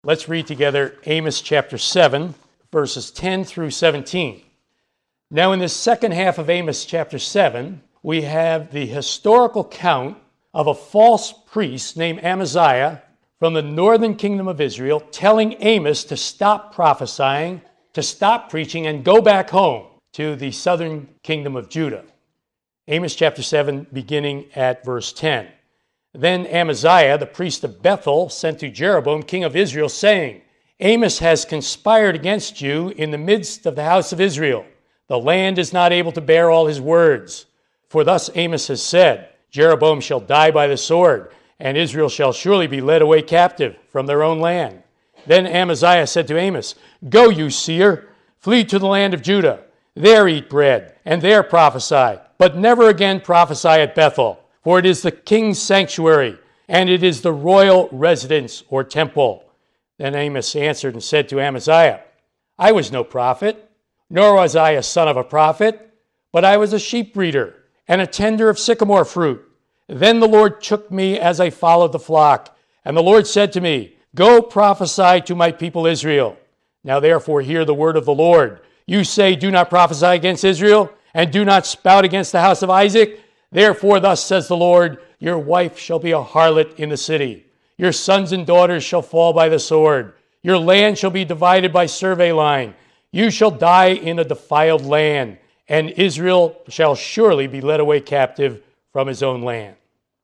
Let's read together Amos chapter 7, verses 10 through 17. Now, in this second half of Amos chapter 7, we have the historical count of a false priest named Amaziah from the northern kingdom of Israel telling Amos to stop prophesying, to stop preaching, and go back home to the southern kingdom of Judah. Amos chapter 7, beginning at verse 10. Then Amaziah, the priest of Bethel, sent to Jeroboam, king of Israel, saying, Amos has conspired against you in the midst of the house of Israel. The land is not able to bear all his words. For thus Amos has said, Jeroboam shall die by the sword, and Israel shall surely be led away captive from their own land. Then Amaziah said to Amos, Go, you seer, flee to the land of Judah. There eat bread, and there prophesy, but never again prophesy at Bethel. For it is the king's sanctuary, and it is the royal residence or temple. Then Amos answered and said to Amaziah, I was no prophet, nor was I a son of a prophet, but I was a sheep breeder and a tender of sycamore fruit. Then the Lord took me as I followed the flock, and the Lord said to me, Go prophesy to my people Israel. Now therefore hear the word of the Lord. You say, Do not prophesy against Israel, and do not spout against the house of Isaac. Therefore, thus says the Lord, your wife shall be a harlot in the city. Your sons and daughters shall fall by the sword. Your land shall be divided by survey line. You shall die in a defiled land, and Israel shall surely be led away captive from his own land.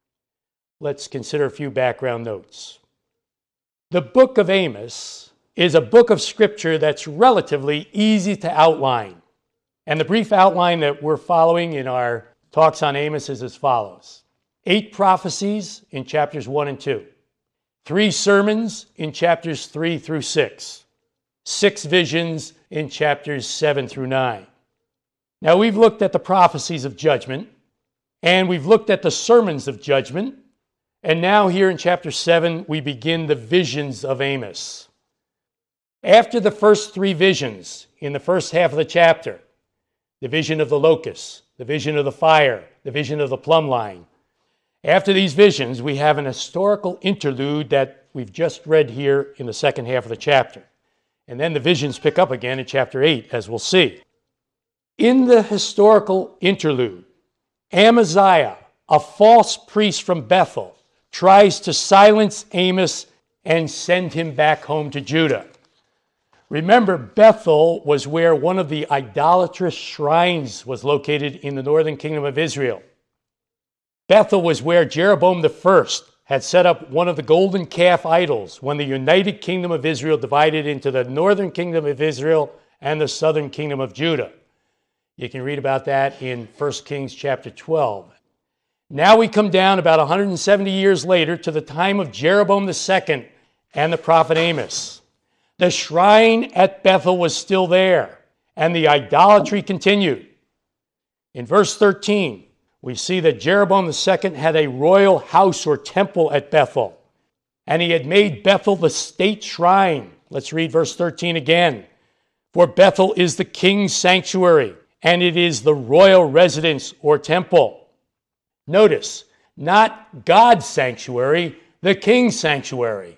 Let's consider a few background notes. The book of Amos is a book of scripture that's relatively easy to outline. And the brief outline that we're following in our talks on Amos is as follows. 8 prophecies in chapters 1 and 2. 3 sermons in chapters 3 through 6. 6 visions in chapters 7 through 9. Now we've looked at the prophecies of judgment, and we've looked at the sermons of judgment, and now here in chapter 7 we begin the visions of Amos. After the first 3 visions in the first half of the chapter, the vision of the locusts, the vision of the fire, the vision of the plumb line. After these visions, we have an historical interlude that we've just read here in the second half of the chapter. And then the visions pick up again in chapter 8, as we'll see. In the historical interlude, Amaziah, a false priest from Bethel, tries to silence Amos and send him back home to Judah. Remember, Bethel was where one of the idolatrous shrines was located in the northern kingdom of Israel. Bethel was where Jeroboam I had set up one of the golden calf idols when the united kingdom of Israel divided into the northern kingdom of Israel and the southern kingdom of Judah. You can read about that in 1 Kings chapter 12. Now we come down about 170 years later to the time of Jeroboam II and the prophet Amos. The shrine at Bethel was still there, and the idolatry continued. In verse 13, we see that Jeroboam II had a royal house or temple at Bethel, and he had made Bethel the state shrine. Let's read verse 13 again. For Bethel is the king's sanctuary, and it is the royal residence or temple. Notice, not God's sanctuary, the king's sanctuary.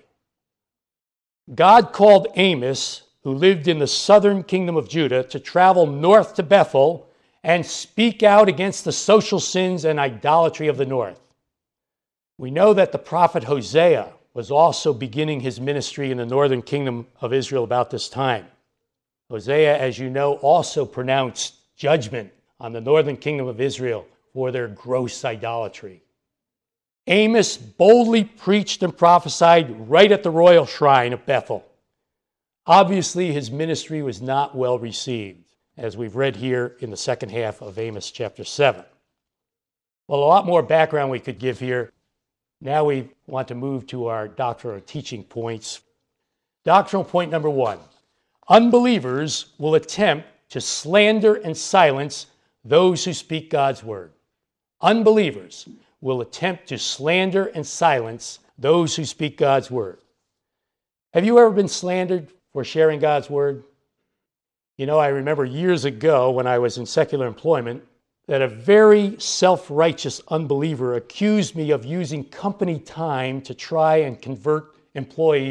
God called Amos, who lived in the southern kingdom of Judah, to travel north to Bethel and speak out against the social sins and idolatry of the north. We know that the prophet Hosea was also beginning his ministry in the northern kingdom of Israel about this time. Hosea, as you know, also pronounced judgment on the northern kingdom of Israel for their gross idolatry. Amos boldly preached and prophesied right at the royal shrine of Bethel. Obviously, his ministry was not well received, as we've read here in the second half of Amos chapter 7. Well, a lot more background we could give here. Now we want to move to our doctrinal teaching points. Doctrinal point number 1. Unbelievers will attempt to slander and silence those who speak God's word. Unbelievers will attempt to slander and silence those who speak God's word. Have you ever been slandered for sharing God's word? You know, I remember years ago when I was in secular employment that a very self-righteous unbeliever accused me of using company time to try and convert employees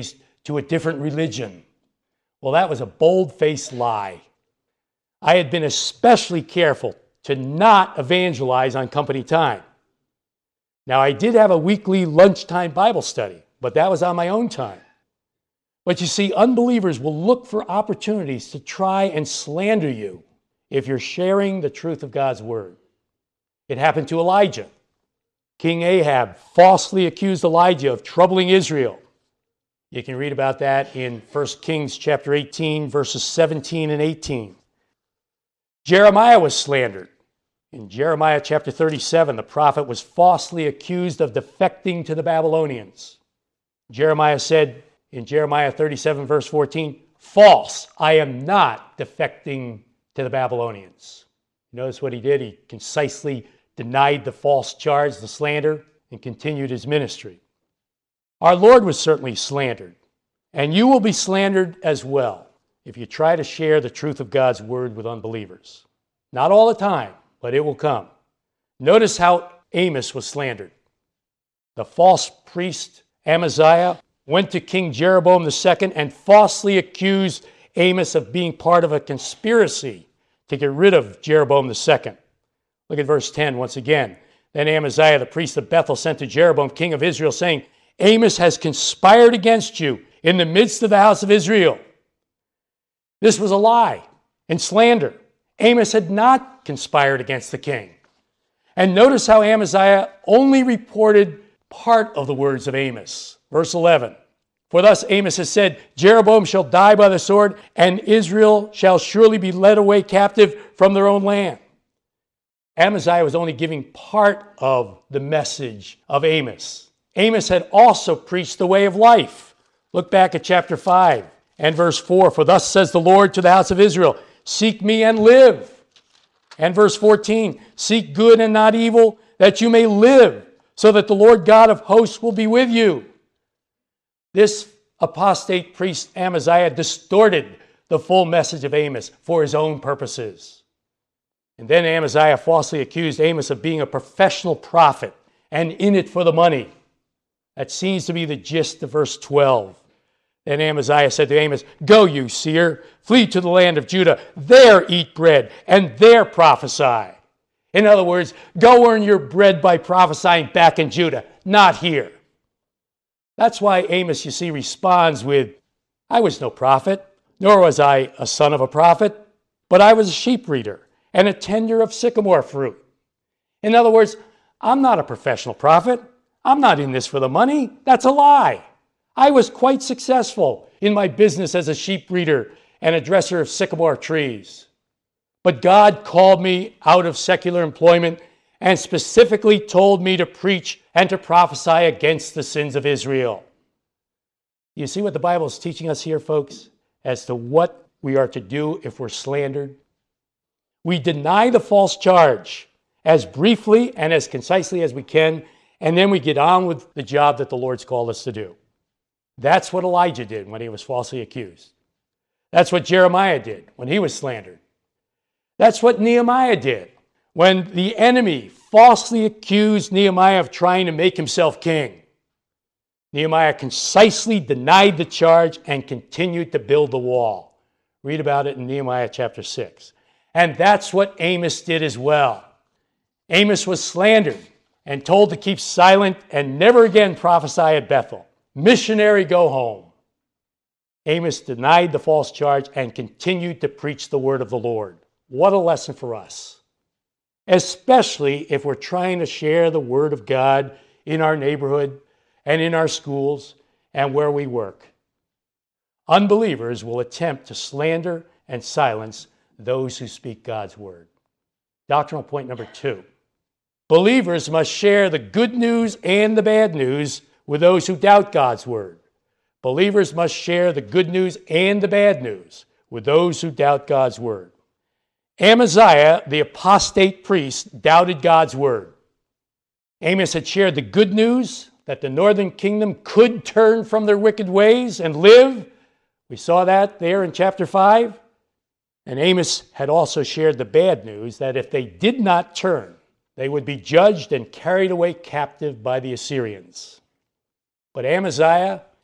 to a different religion. Well, that was a bold-faced lie. I had been especially careful to not evangelize on company time. Now, I did have a weekly lunchtime Bible study, but that was on my own time. But you see, unbelievers will look for opportunities to try and slander you if you're sharing the truth of God's word. It happened to Elijah. King Ahab falsely accused Elijah of troubling Israel. You can read about that in 1 Kings chapter 18, verses 17 and 18. Jeremiah was slandered. In Jeremiah chapter 37, the prophet was falsely accused of defecting to the Babylonians. Jeremiah said in Jeremiah 37, verse 14, "False, I am not defecting to the Babylonians." Notice what he did? He concisely denied the false charge, the slander, and continued his ministry. Our Lord was certainly slandered, and you will be slandered as well if you try to share the truth of God's word with unbelievers. Not all the time, but it will come. Notice how Amos was slandered. The false priest Amaziah went to King Jeroboam II and falsely accused Amos of being part of a conspiracy to get rid of Jeroboam II. Look at verse 10 once again. Then Amaziah, the priest of Bethel, sent to Jeroboam, king of Israel, saying, "Amos has conspired against you in the midst of the house of Israel." This was a lie and slander. Amos had not conspired against the king. And notice how Amaziah only reported part of the words of Amos. Verse 11, "For thus Amos has said, Jeroboam shall die by the sword, and Israel shall surely be led away captive from their own land." Amaziah was only giving part of the message of Amos. Amos had also preached the way of life. Look back at chapter 5 and verse 4. "For thus says the Lord to the house of Israel, seek me and live." And verse 14, "Seek good and not evil, that you may live, so that the Lord God of hosts will be with you." This apostate priest Amaziah distorted the full message of Amos for his own purposes. And then Amaziah falsely accused Amos of being a professional prophet and in it for the money. That seems to be the gist of verse 12. Then Amaziah said to Amos, "Go, you seer, flee to the land of Judah. There eat bread, and there prophesy." In other words, go earn your bread by prophesying back in Judah, not here. That's why Amos, you see, responds with, "I was no prophet, nor was I a son of a prophet, but I was a sheep reader and a tender of sycamore fruit." In other words, I'm not a professional prophet. I'm not in this for the money. That's a lie. I was quite successful in my business as a sheep reader and a dresser of sycamore trees. But God called me out of secular employment and specifically told me to preach and to prophesy against the sins of Israel. You see what the Bible is teaching us here, folks, as to what we are to do if we're slandered? We deny the false charge as briefly and as concisely as we can, and then we get on with the job that the Lord's called us to do. That's what Elijah did when he was falsely accused. That's what Jeremiah did when he was slandered. That's what Nehemiah did when the enemy falsely accused Nehemiah of trying to make himself king. Nehemiah concisely denied the charge and continued to build the wall. Read about it in Nehemiah chapter 6. And that's what Amos did as well. Amos was slandered and told to keep silent and never again prophesy at Bethel. Missionary, go home. Amos denied the false charge and continued to preach the word of the Lord. What a lesson for us, especially if we're trying to share the word of God in our neighborhood and in our schools and where we work. Unbelievers will attempt to slander and silence those who speak God's word. Doctrinal point number 2. Believers must share the good news and the bad news with those who doubt God's word. Believers must share the good news and the bad news with those who doubt God's word. Amaziah, the apostate priest, doubted God's word. Amos had shared the good news that the northern kingdom could turn from their wicked ways and live. We saw that there in chapter 5. And Amos had also shared the bad news that if they did not turn, they would be judged and carried away captive by the Assyrians. But Amaziah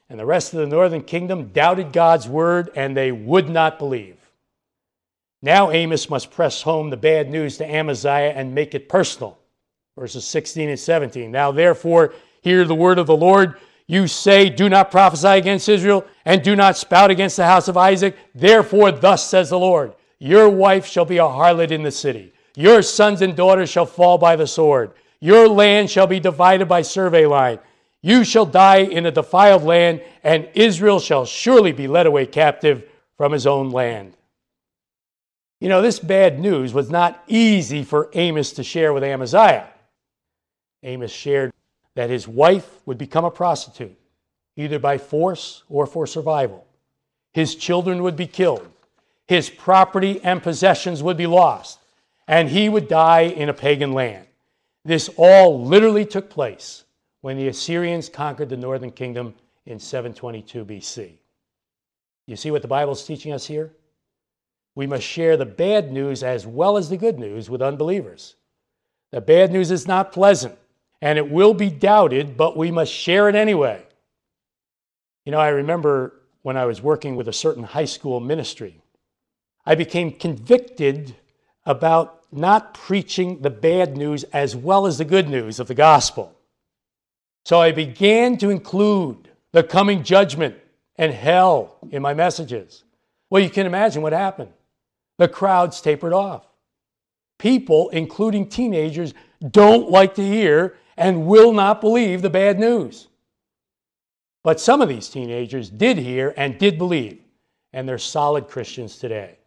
And the rest of the northern kingdom doubted God's word, and they would not believe. Now Amos must press home the bad news to Amaziah and make it personal. Verses 16 and 17. Now therefore, hear the word of the Lord. You say, do not prophesy against Israel, and do not spout against the house of Isaac. Therefore, thus says the Lord, your wife shall be a harlot in the city. Your sons and daughters shall fall by the sword. Your land shall be divided by survey line. You shall die in a defiled land, and Israel shall surely be led away captive from his own land. You know, this bad news was not easy for Amos to share with Amaziah. Amos shared that his wife would become a prostitute, either by force or for survival. His children would be killed. His property and possessions would be lost, and he would die in a pagan land. This all literally took place when the Assyrians conquered the northern kingdom in 722 BC. You see what the Bible is teaching us here? We must share the bad news as well as the good news with unbelievers. The bad news is not pleasant, and it will be doubted, but we must share it anyway. You know, I remember when I was working with a certain high school ministry, I became convicted about not preaching the bad news as well as the good news of the gospel. So I began to include the coming judgment and hell in my messages. Well, you can imagine what happened. The crowds tapered off. People, including teenagers, don't like to hear and will not believe the bad news. But some of these teenagers did hear and did believe, and they're solid Christians today.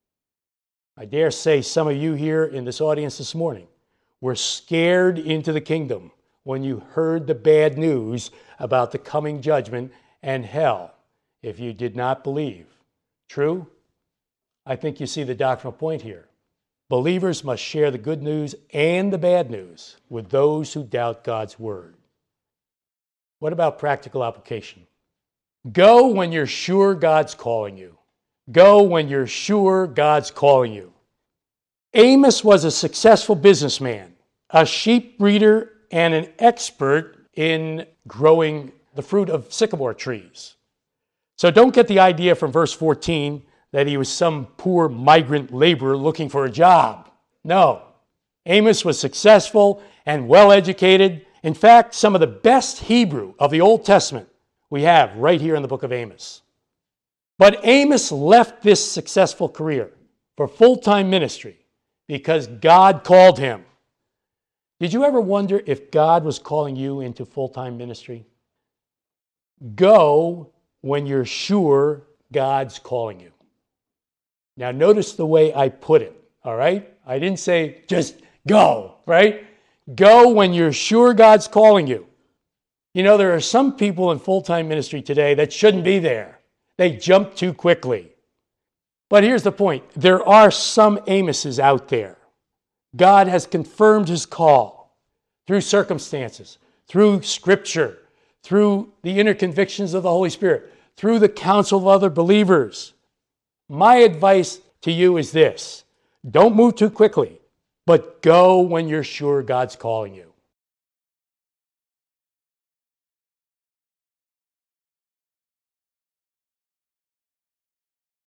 I dare say some of you here in this audience this morning were scared into the kingdom when you heard the bad news about the coming judgment and hell if you did not believe. True? I think you see the doctrinal point here. Believers must share the good news and the bad news with those who doubt God's word. What about practical application? Go when you're sure God's calling you. Go when you're sure God's calling you. Amos was a successful businessman, a sheep breeder, and an expert in growing the fruit of sycamore trees. So don't get the idea from verse 14 that he was some poor migrant laborer looking for a job. No. Amos was successful and well-educated. In fact, some of the best Hebrew of the Old Testament we have right here in the book of Amos. But Amos left this successful career for full-time ministry because God called him. Did you ever wonder if God was calling you into full-time ministry? Go when you're sure God's calling you. Now notice the way I put it, all right? I didn't say just go, right? Go when you're sure God's calling you. You know, there are some people in full-time ministry today that shouldn't be there. They jump too quickly. But here's the point. There are some Amoses out there. God has confirmed his call through circumstances, through Scripture, through the inner convictions of the Holy Spirit, through the counsel of other believers. My advice to you is this. Don't move too quickly, but go when you're sure God's calling you.